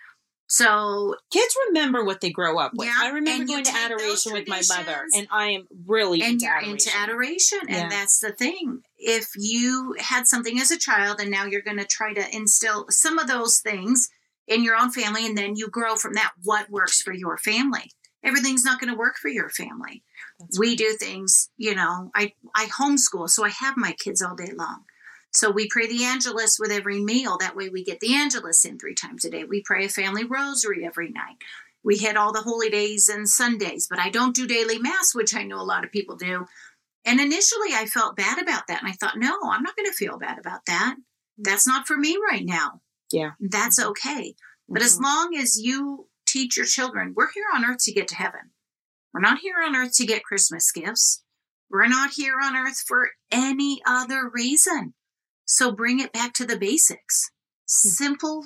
So kids remember what they grow up with. Yeah, I remember and you going to take adoration those with my mother, traditions, and I am really and into you're adoration. into adoration. And Yeah. that's the thing. If you had something as a child and now you're going to try to instill some of those things in your own family, and then you grow from that, what works for your family? Everything's not going to work for your family. That's we right. do things, you know, I, I homeschool, so I have my kids all day long. So we pray the Angelus with every meal. That way we get the Angelus in three times a day. We pray a family rosary every night. We hit all the holy days and Sundays, but I don't do daily mass, which I know a lot of people do. And initially I felt bad about that. And I thought, no, I'm not going to feel bad about that. That's not for me right now. Yeah. That's okay. Mm-hmm. But as long as you teach your children, we're here on earth to get to heaven. We're not here on earth to get Christmas gifts. We're not here on earth for any other reason. So bring it back to the basics. Simple,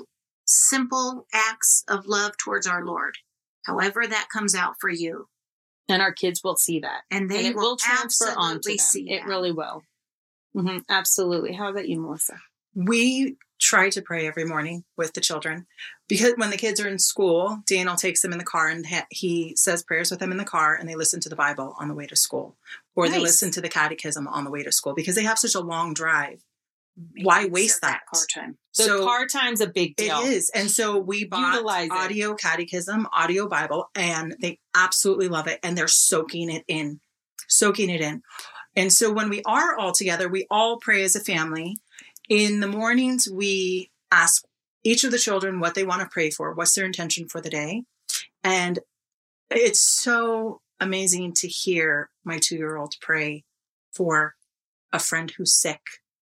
simple acts of love towards our Lord. However that comes out for you. And our kids will see that. And they and it will, will transfer on to them. See it that. really will. Mm-hmm. Absolutely. How about you, Melissa? We try to pray every morning with the children because when the kids are in school, Daniel takes them in the car and ha- he says prayers with them in the car, and they listen to the Bible on the way to school, or nice. They listen to the catechism on the way to school because they have such a long drive. Why waste that? that car time? The so car time's a big deal. It is. And so we bought Utilize audio it. catechism, audio Bible, and they absolutely love it. And they're soaking it in, soaking it in. And so when we are all together, we all pray as a family. In the mornings, we ask each of the children what they want to pray for, what's their intention for the day. And it's so amazing to hear my two-year-old pray for a friend who's sick,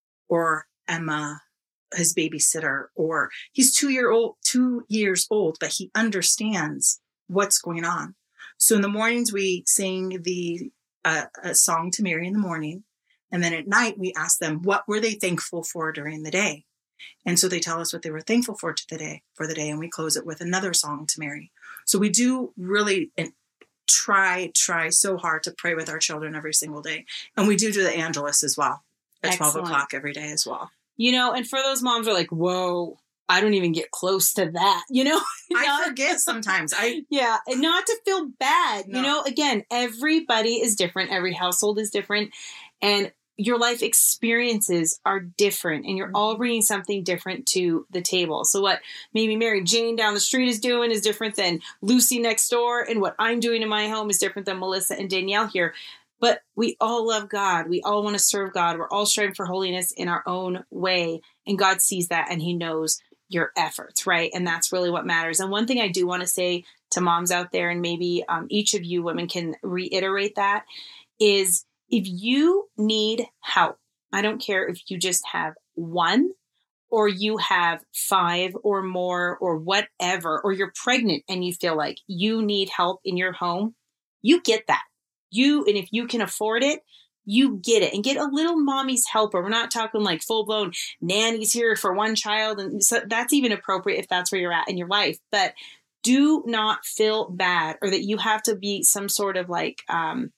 or Emma, his babysitter, or he's two year old, two years old, but he understands what's going on. So in the mornings, we sing the uh, a song to Mary in the morning. And then at night, we ask them, what were they thankful for during the day? And so they tell us what they were thankful for to the day, for the day. And we close it with another song to Mary. So we do really try, try so hard to pray with our children every single day. And we do do the Angelus as well. At Excellent. twelve o'clock every day as well. You know, and for those moms who are like, whoa, I don't even get close to that, you know? I Not, forget sometimes. I Yeah, and not to feel bad. No. You know, again, everybody is different. Every household is different. And your life experiences are different. And you're mm-hmm. all bringing something different to the table. So what maybe Mary Jane down the street is doing is different than Lucy next door. And what I'm doing in my home is different than Melissa and Danielle here. But we all love God. We all want to serve God. We're all striving for holiness in our own way. And God sees that and he knows your efforts, right? And that's really what matters. And one thing I do want to say to moms out there, and maybe um, each of you women can reiterate that, is if you need help, I don't care if you just have one or you have five or more or whatever, or you're pregnant and you feel like you need help in your home, you get that. You, and if you can afford it, you get it, and get a little mommy's helper. We're not talking like full blown nannies here for one child. And so that's even appropriate if that's where you're at in your life, but do not feel bad or that you have to be some sort of like, um,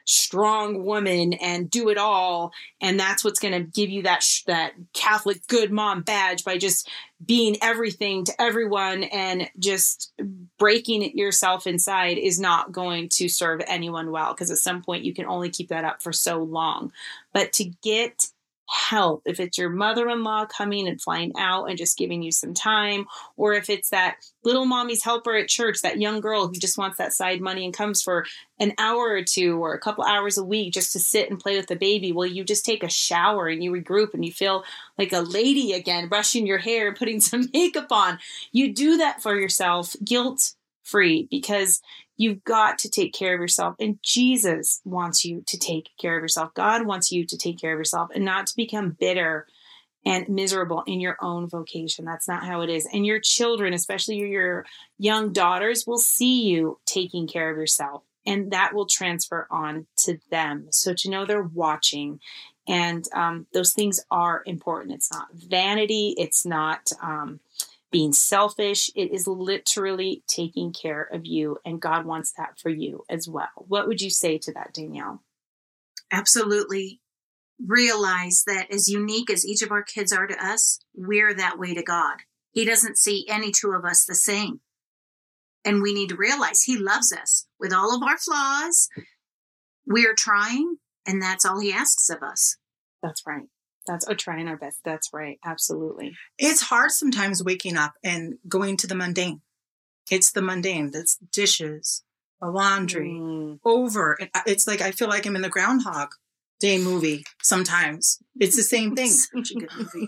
strong woman and do it all. And that's what's going to give you that, sh- that Catholic good mom badge by just being everything to everyone and just breaking yourself inside is not going to serve anyone well. Because at some point you can only keep that up for so long. But to get help, if it's your mother-in-law coming and flying out and just giving you some time, or if it's that little mommy's helper at church, that young girl who just wants that side money and comes for an hour or two or a couple hours a week just to sit and play with the baby, well, you just take a shower and you regroup and you feel like a lady again, brushing your hair and putting some makeup on. You do that for yourself, guilt-free, because you've got to take care of yourself. And Jesus wants you to take care of yourself. God wants you to take care of yourself and not to become bitter and miserable in your own vocation. That's not how it is. And your children, especially your young daughters, will see you taking care of yourself. And that will transfer on to them. So to know they're watching. And um, those things are important. It's not vanity. It's not um, being selfish. It is literally taking care of you. And God wants that for you as well. What would you say to that, Danielle? Absolutely. Realize that as unique as each of our kids are to us, we're that way to God. He doesn't see any two of us the same. And we need to realize he loves us with all of our flaws. We're trying, and that's all he asks of us. That's right. That's oh, trying our best. That's right. Absolutely. It's hard sometimes waking up and going to the mundane. It's the mundane. That's dishes, the laundry, mm. over. It's like I feel like I'm in the Groundhog Day movie sometimes. It's the same thing. Such a good movie.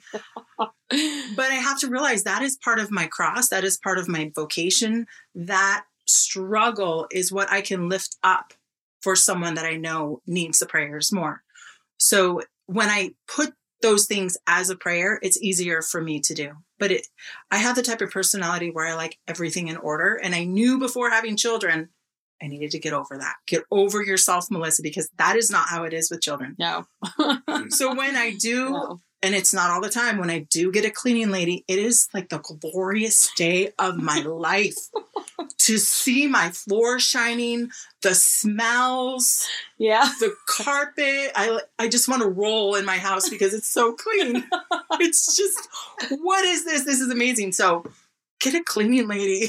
But I have to realize that is part of my cross. That is part of my vocation. That struggle is what I can lift up for someone that I know needs the prayers more. So when I put those things as a prayer, it's easier for me to do. But it, I have the type of personality where I like everything in order. And I knew before having children, I needed to get over that. Get over yourself, Melissa, because that is not how it is with children. No. So when I do, no. And it's not all the time, when I do get a cleaning lady, it is like the glorious day of my life to see my floor shining, the smells, yeah, the carpet. I, I just want to roll in my house because it's so clean. It's just, what is this? This is amazing. So get a cleaning lady.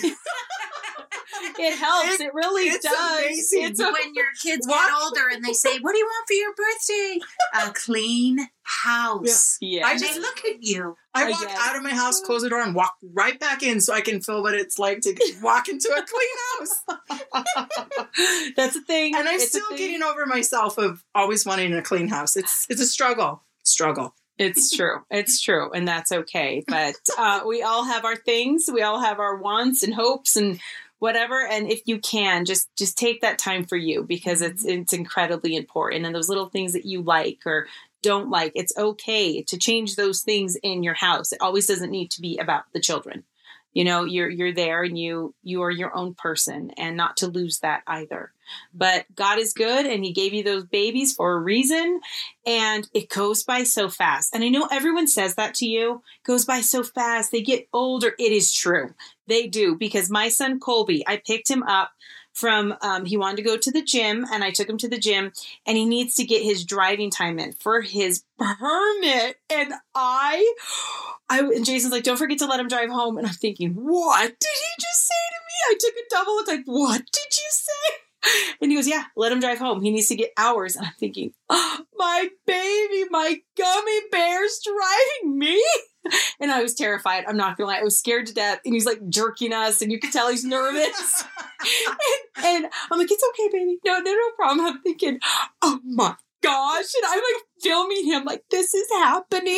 It helps. It, it really it's does. Amazing. It's when your kids get older and they say, what do you want for your birthday? A clean house. Yeah. yeah. I And just they look at you. I walk out of my house, close the door, and walk right back in so I can feel what it's like to walk into a clean house. That's the thing. And I'm it's still getting over myself of always wanting a clean house. It's it's a struggle. Struggle. It's true. It's true. And that's okay. But uh, we all have our things. We all have our wants and hopes and whatever. And if you can, just just take that time for you, because it's it's incredibly important. And those little things that you like or don't like, it's okay to change those things in your house. It always doesn't need to be about the children. You know, you're you're there and you you are your own person, and not to lose that either. But God is good, and he gave you those babies for a reason, and it goes by so fast. And I know everyone says that to you, it goes by so fast. They get older. It is true. They do, because my son Colby, I picked him up from, um, he wanted to go to the gym, and I took him to the gym, and he needs to get his driving time in for his permit. And I, I, and Jason's like, don't forget to let him drive home. And I'm thinking, what did he just say to me? I took a double. It's like, what did you say? And he goes, yeah, let him drive home. He needs to get hours. And I'm thinking, oh, my baby, my gummy bear's driving me. And I was terrified. I'm not going to lie. I was scared to death. And he's like jerking us, and you can tell he's nervous. and, and I'm like, it's okay, baby. No, no, no problem. I'm thinking, oh my gosh. And I'm like filming him like, this is happening.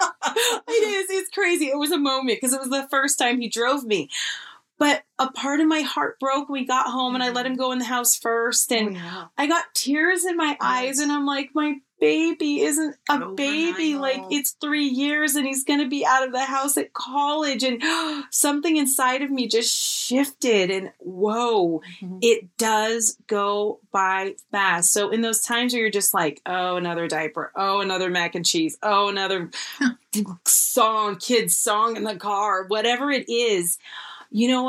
It is. It's crazy. It was a moment, because it was the first time he drove me. But a part of my heart broke. We got home, and I let him go in the house first. And oh, yeah. I got tears in my eyes, and I'm like, my baby isn't a Over baby. Like, it's three years and he's going to be out of the house at college. And something inside of me just shifted, and whoa, mm-hmm. It does go by fast. So in those times where you're just like, oh, another diaper, oh, another mac and cheese, oh, another song, kid's song in the car, whatever it is, you know what?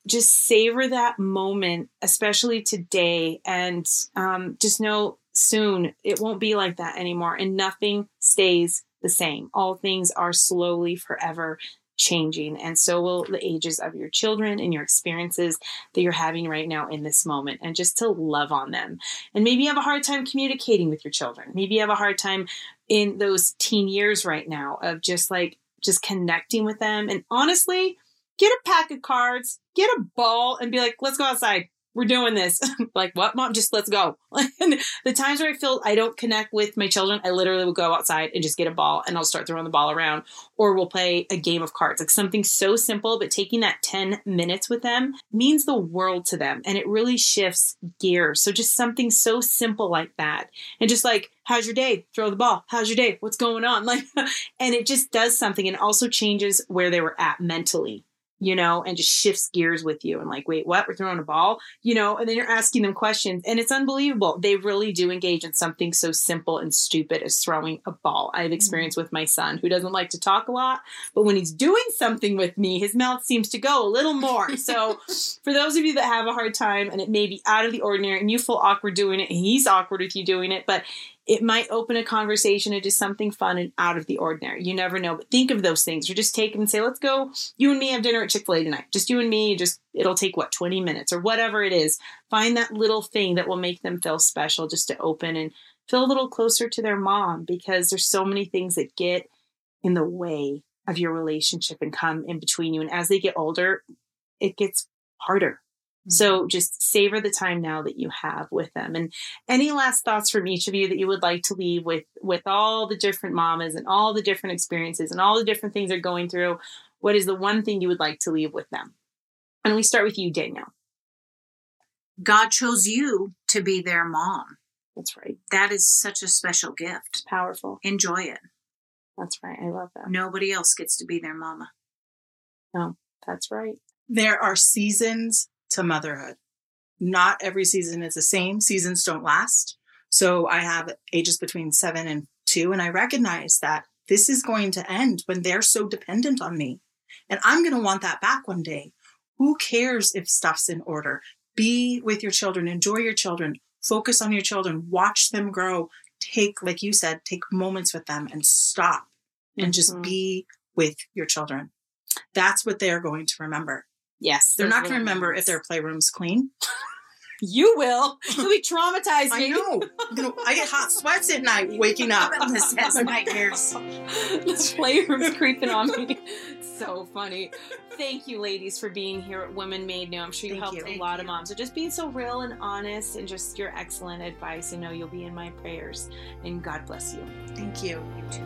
just savor that moment, especially today. And um, just know soon it won't be like that anymore. And nothing stays the same. All things are slowly forever changing. And so will the ages of your children and your experiences that you're having right now in this moment. And just to love on them. And maybe you have a hard time communicating with your children. Maybe you have a hard time in those teen years right now of just like, just connecting with them. And honestly, get a pack of cards, get a ball, and be like, let's go outside. We're doing this. Like, what, Mom? Just let's go. And the times where I feel I don't connect with my children, I literally will go outside and just get a ball and I'll start throwing the ball around, or we'll play a game of cards, like something so simple, but taking that ten minutes with them means the world to them. And it really shifts gears. So just something so simple like that. And just like, how's your day? Throw the ball. How's your day? What's going on? Like, and it just does something, and also changes where they were at mentally, you know, and just shifts gears with you. And like, wait, what? We're throwing a ball, you know, and then you're asking them questions, and it's unbelievable. They really do engage in something so simple and stupid as throwing a ball. I have experience mm-hmm. with my son, who doesn't like to talk a lot, but when he's doing something with me, his mouth seems to go a little more. So for those of you that have a hard time and it may be out of the ordinary and you feel awkward doing it and he's awkward with you doing it, but it might open a conversation into something fun and out of the ordinary. You never know. But think of those things. Or just take them and say, let's go. You and me have dinner at Chick-fil-A tonight. Just you and me. Just it'll take, what, twenty minutes or whatever it is. Find that little thing that will make them feel special, just to open and feel a little closer to their mom, because there's so many things that get in the way of your relationship and come in between you. And as they get older, it gets harder. So just savor the time now that you have with them. And any last thoughts from each of you that you would like to leave with, with all the different mamas and all the different experiences and all the different things they're going through? What is the one thing you would like to leave with them? And we start with you, Danielle. God chose you to be their mom. That's right. That is such a special gift. Powerful. Enjoy it. That's right. I love that. Nobody else gets to be their mama. No, that's right. There are seasons to motherhood. Not every season is the same. Seasons don't last. So I have ages between seven and two, and I recognize that this is going to end when they're so dependent on me. And I'm going to want that back one day. Who cares if stuff's in order? Be with your children. Enjoy your children. Focus on your children. Watch them grow. Take, like you said, take moments with them and stop and just mm-hmm. be with your children. That's what they're going to remember. Yes. They're not going to remember if their playroom's clean. You will. You'll be traumatized. I know. Gonna, I get hot sweats at night waking up. This has nightmares. This playroom's creeping on me. So funny. Thank you, ladies, for being here at Women Made New. I'm sure you Thank helped you. a Thank lot you. of moms. So just being so real and honest, and just your excellent advice. I know you'll be in my prayers. And God bless you. Thank you. You too.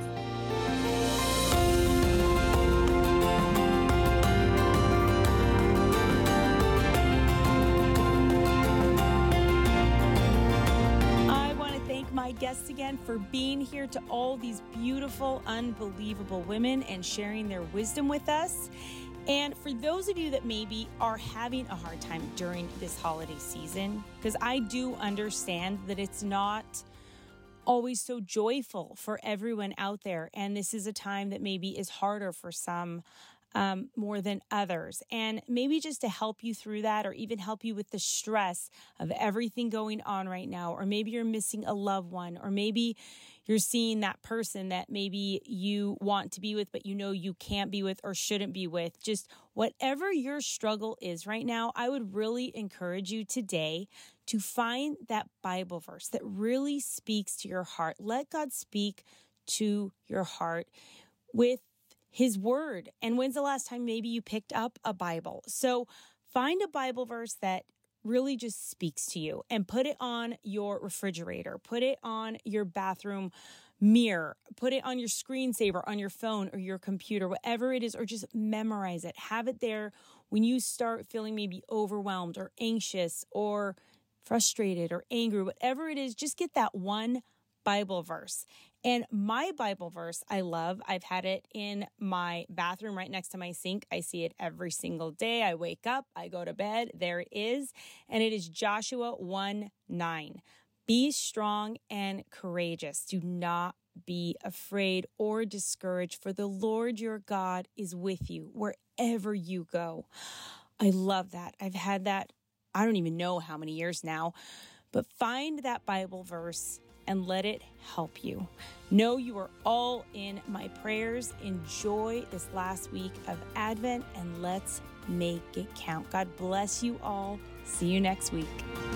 My guests again for being here, to all these beautiful, unbelievable women and sharing their wisdom with us. And for those of you that maybe are having a hard time during this holiday season, because I do understand that it's not always so joyful for everyone out there. And this is a time that maybe is harder for some Um, more than others. And maybe just to help you through that, or even help you with the stress of everything going on right now, or maybe you're missing a loved one, or maybe you're seeing that person that maybe you want to be with, but you know you can't be with or shouldn't be with. Just whatever your struggle is right now, I would really encourage you today to find that Bible verse that really speaks to your heart. Let God speak to your heart with His word. And when's the last time maybe you picked up a Bible? So find a Bible verse that really just speaks to you and put it on your refrigerator, put it on your bathroom mirror, put it on your screensaver, on your phone or your computer, whatever it is, or just memorize it. Have it there when you start feeling maybe overwhelmed or anxious or frustrated or angry, whatever it is, just get that one Bible verse. And my Bible verse I love, I've had it in my bathroom right next to my sink. I see it every single day. I wake up, I go to bed, there it is. And it is Joshua one nine. Be strong and courageous. Do not be afraid or discouraged, for the Lord your God is with you wherever you go. I love that. I've had that, I don't even know how many years now, but find that Bible verse and let it help you. Know you are all in my prayers. Enjoy this last week of Advent and let's make it count. God bless you all. See you next week.